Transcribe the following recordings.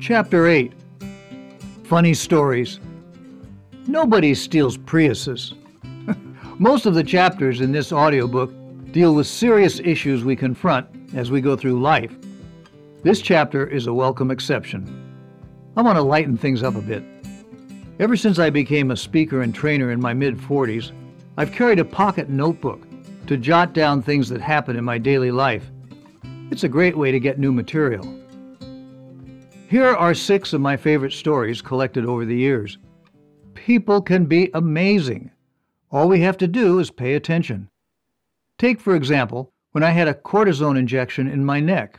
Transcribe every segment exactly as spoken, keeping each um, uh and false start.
Chapter eight. Funny Stories. Nobody steals Priuses. Most of the chapters in this audiobook deal with serious issues we confront as we go through life. This chapter is a welcome exception. I want to lighten things up a bit. Ever since I became a speaker and trainer in my mid-forties, I've carried a pocket notebook to jot down things that happen in my daily life. It's a great way to get new material. Here are six of my favorite stories collected over the years. People can be amazing. All we have to do is pay attention. Take, for example, when I had a cortisone injection in my neck.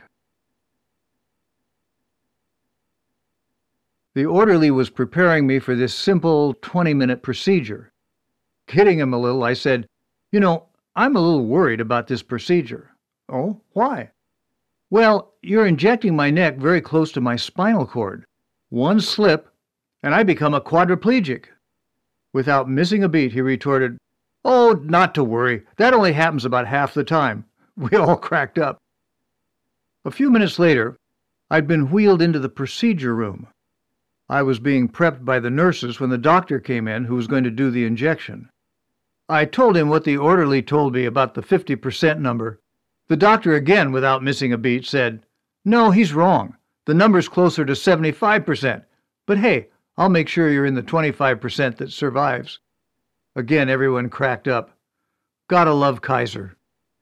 The orderly was preparing me for this simple twenty-minute procedure. Kidding him a little, I said, "You know, I'm a little worried about this procedure." "Oh, why?" "Well, you're injecting my neck very close to my spinal cord. One slip, and I become a quadriplegic." Without missing a beat, he retorted, "Oh, not to worry. That only happens about half the time." We all cracked up. A few minutes later, I'd been wheeled into the procedure room. I was being prepped by the nurses when the doctor came in who was going to do the injection. I told him what the orderly told me about the fifty percent number. The doctor, again without missing a beat, said, "No, he's wrong. The number's closer to seventy-five percent. But hey, I'll make sure you're in the twenty-five percent that survives." Again, everyone cracked up. Gotta love Kaiser.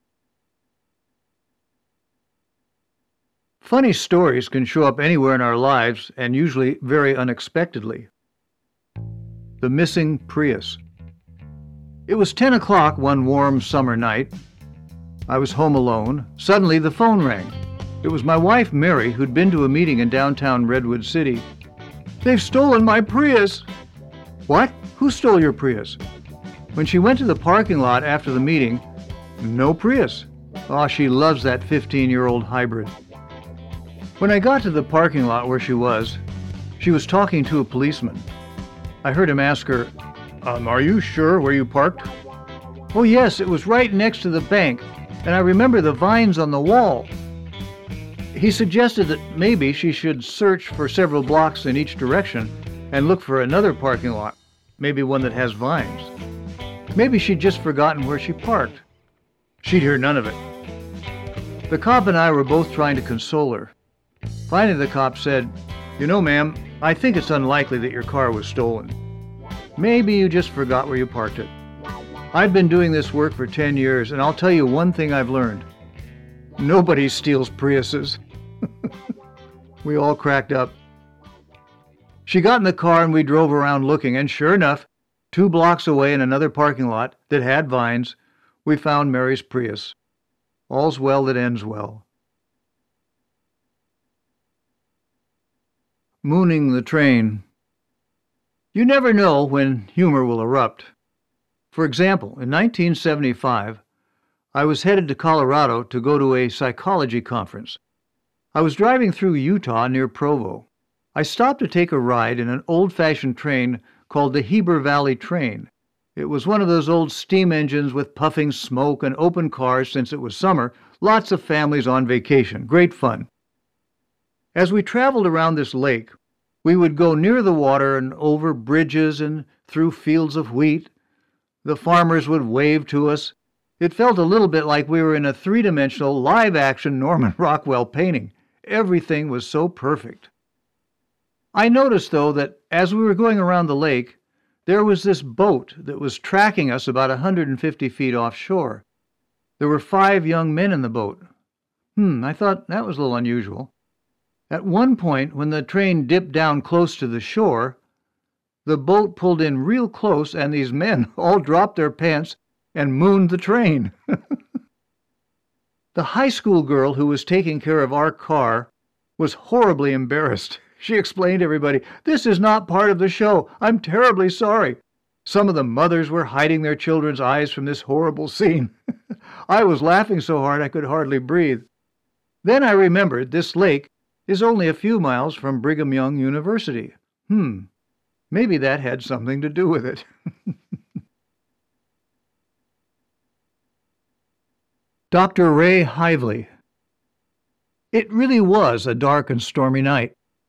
Funny stories can show up anywhere in our lives and usually very unexpectedly. The missing Prius. It was ten o'clock one warm summer night. I was home alone. Suddenly the phone rang. It was my wife, Mary, who'd been to a meeting in downtown Redwood City. "They've stolen my Prius." "What? Who stole your Prius?" When she went to the parking lot after the meeting, no Prius. Oh, she loves that fifteen-year-old hybrid. When I got to the parking lot where she was, she was talking to a policeman. I heard him ask her, um, "Are you sure where you parked?" "Oh, yes, it was right next to the bank, and I remember the vines on the wall." He suggested that maybe she should search for several blocks in each direction and look for another parking lot, maybe one that has vines. Maybe she'd just forgotten where she parked. She'd hear none of it. The cop and I were both trying to console her. Finally, the cop said, "You know, ma'am, I think it's unlikely that your car was stolen. Maybe you just forgot where you parked it. I've been doing this work for ten years, and I'll tell you one thing I've learned. Nobody steals Priuses." We all cracked up. She got in the car and we drove around looking, and sure enough, two blocks away in another parking lot that had vines, we found Mary's Prius. All's well that ends well. Mooning the train. You never know when humor will erupt. For example, in nineteen seventy-five, I was headed to Colorado to go to a psychology conference. I was driving through Utah near Provo. I stopped to take a ride in an old-fashioned train called the Heber Valley Train. It was one of those old steam engines with puffing smoke and open cars since it was summer, lots of families on vacation. Great fun. As we traveled around this lake, we would go near the water and over bridges and through fields of wheat. The farmers would wave to us. It felt a little bit like we were in a three-dimensional, live-action Norman Rockwell painting. Everything was so perfect. I noticed, though, that as we were going around the lake, there was this boat that was tracking us about one hundred fifty feet offshore. There were five young men in the boat. Hmm, I thought that was a little unusual. At one point, when the train dipped down close to the shore, the boat pulled in real close, and these men all dropped their pants and mooned the train. The high school girl who was taking care of our car was horribly embarrassed. She explained to everybody, "This is not part of the show. I'm terribly sorry." Some of the mothers were hiding their children's eyes from this horrible scene. I was laughing so hard I could hardly breathe. Then I remembered this lake is only a few miles from Brigham Young University. Hmm, maybe that had something to do with it. Doctor Ray Hively. It really was a dark and stormy night.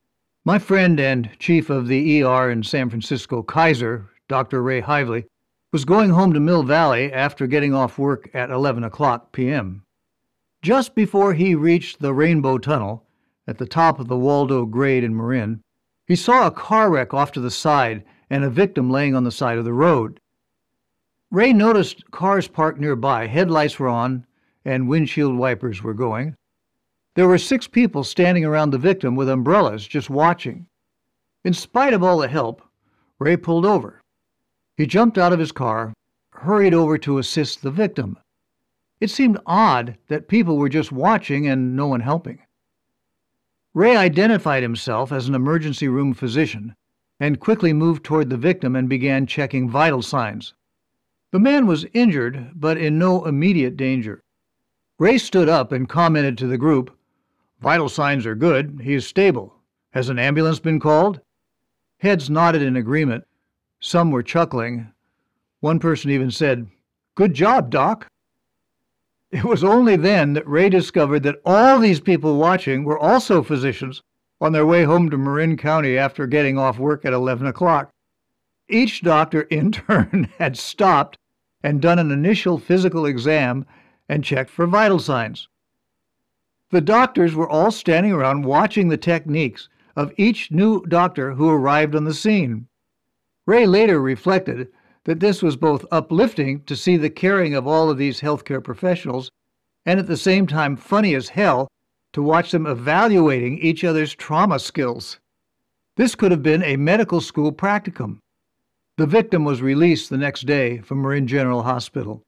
My friend and chief of the E R in San Francisco, Kaiser, Doctor Ray Hively, was going home to Mill Valley after getting off work at eleven o'clock p m Just before he reached the Rainbow Tunnel, at the top of the Waldo Grade in Marin, he saw a car wreck off to the side and a victim laying on the side of the road. Ray noticed cars parked nearby, headlights were on, and windshield wipers were going. There were six people standing around the victim with umbrellas, just watching. In spite of all the help, Ray pulled over. He jumped out of his car, hurried over to assist the victim. It seemed odd that people were just watching and no one helping. Ray identified himself as an emergency room physician and quickly moved toward the victim and began checking vital signs. The man was injured, but in no immediate danger. Ray stood up and commented to the group, "Vital signs are good. He is stable. Has an ambulance been called?" Heads nodded in agreement. Some were chuckling. One person even said, "Good job, Doc." It was only then that Ray discovered that all these people watching were also physicians on their way home to Marin County after getting off work at eleven o'clock. Each doctor in turn had stopped and done an initial physical exam and checked for vital signs. The doctors were all standing around watching the techniques of each new doctor who arrived on the scene. Ray later reflected that this was both uplifting to see the caring of all of these healthcare professionals and at the same time funny as hell to watch them evaluating each other's trauma skills. This could have been a medical school practicum. The victim was released the next day from Marin General Hospital.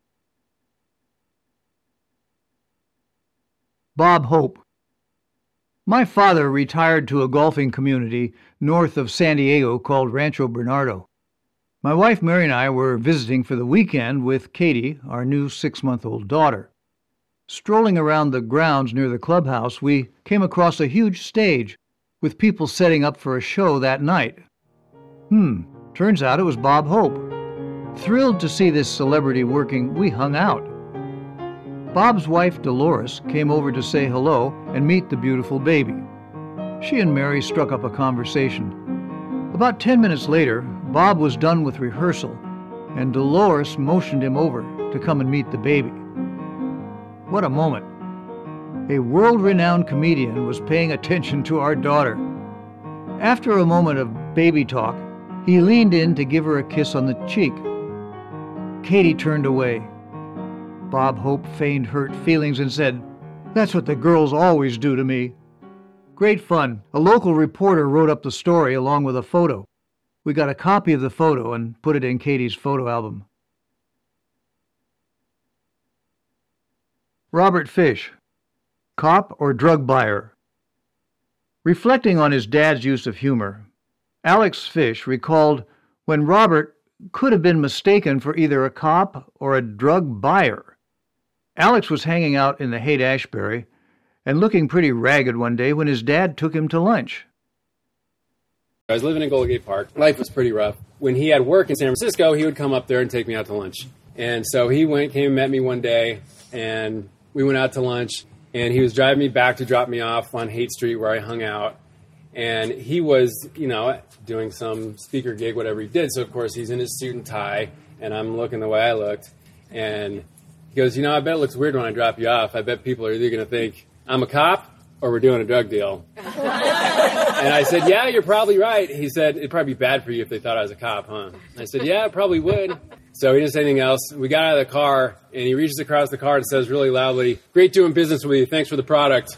Bob Hope. My father retired to a golfing community north of San Diego called Rancho Bernardo. My wife Mary and I were visiting for the weekend with Katie, our new six-month-old daughter. Strolling around the grounds near the clubhouse, we came across a huge stage with people setting up for a show that night. Hmm, turns out it was Bob Hope. Thrilled to see this celebrity working, we hung out. Bob's wife, Dolores, came over to say hello and meet the beautiful baby. She and Mary struck up a conversation. About ten minutes later, Bob was done with rehearsal, and Dolores motioned him over to come and meet the baby. What a moment. A world-renowned comedian was paying attention to our daughter. After a moment of baby talk, he leaned in to give her a kiss on the cheek. Katie turned away. Bob Hope feigned hurt feelings and said, "That's what the girls always do to me." Great fun. A local reporter wrote up the story along with a photo. We got a copy of the photo and put it in Katie's photo album. Robert Fish, cop or drug buyer? Reflecting on his dad's use of humor, Alex Fish recalled when Robert could have been mistaken for either a cop or a drug buyer. Alex was hanging out in the Haight-Ashbury and looking pretty ragged one day when his dad took him to lunch. I was living in Golden Gate Park. Life was pretty rough. When he had work in San Francisco, he would come up there and take me out to lunch. And so he went, came and met me one day, and we went out to lunch, and he was driving me back to drop me off on Haight Street where I hung out. And he was, you know, doing some speaker gig, whatever he did. So, of course, he's in his suit and tie, and I'm looking the way I looked. And he goes, "You know, I bet it looks weird when I drop you off. I bet people are either going to think I'm a cop or we're doing a drug deal." And I said, "Yeah, you're probably right." He said, "It'd probably be bad for you if they thought I was a cop, huh?" I said, "Yeah, it probably would." So he didn't say anything else. We got out of the car, and he reaches across the car and says really loudly, "Great doing business with you. Thanks for the product."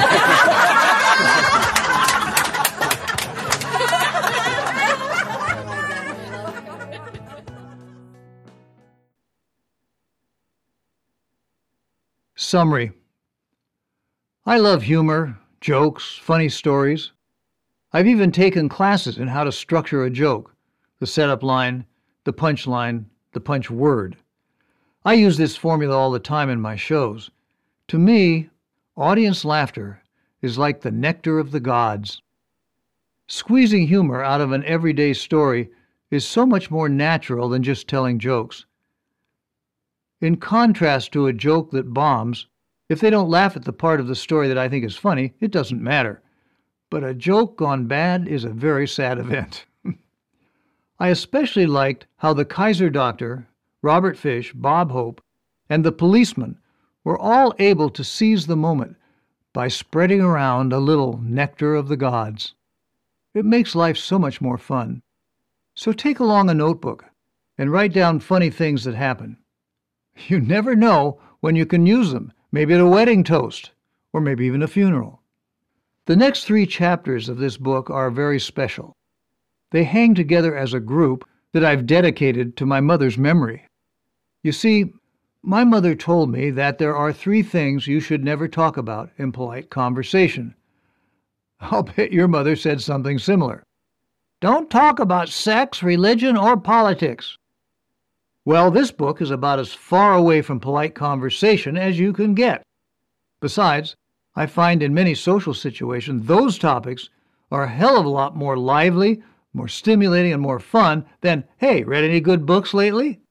Summary. I love humor, jokes, funny stories. I've even taken classes in how to structure a joke, the setup line, the punch line, the punch word. I use this formula all the time in my shows. To me, audience laughter is like the nectar of the gods. Squeezing humor out of an everyday story is so much more natural than just telling jokes. In contrast to a joke that bombs, if they don't laugh at the part of the story that I think is funny, it doesn't matter. but a joke gone bad is a very sad event. I especially liked how the Kaiser doctor, Robert Fish, Bob Hope, and the policeman were all able to seize the moment by spreading around a little nectar of the gods. It makes life so much more fun. So take along a notebook and write down funny things that happen. You never know when you can use them, maybe at a wedding toast, or maybe even a funeral. The next three chapters of this book are very special. They hang together as a group that I've dedicated to my mother's memory. You see, my mother told me that there are three things you should never talk about in polite conversation. I'll bet your mother said something similar. Don't talk about sex, religion, or politics. Well, this book is about as far away from polite conversation as you can get. Besides, I find in many social situations those topics are a hell of a lot more lively, more stimulating, and more fun than, hey, read any good books lately?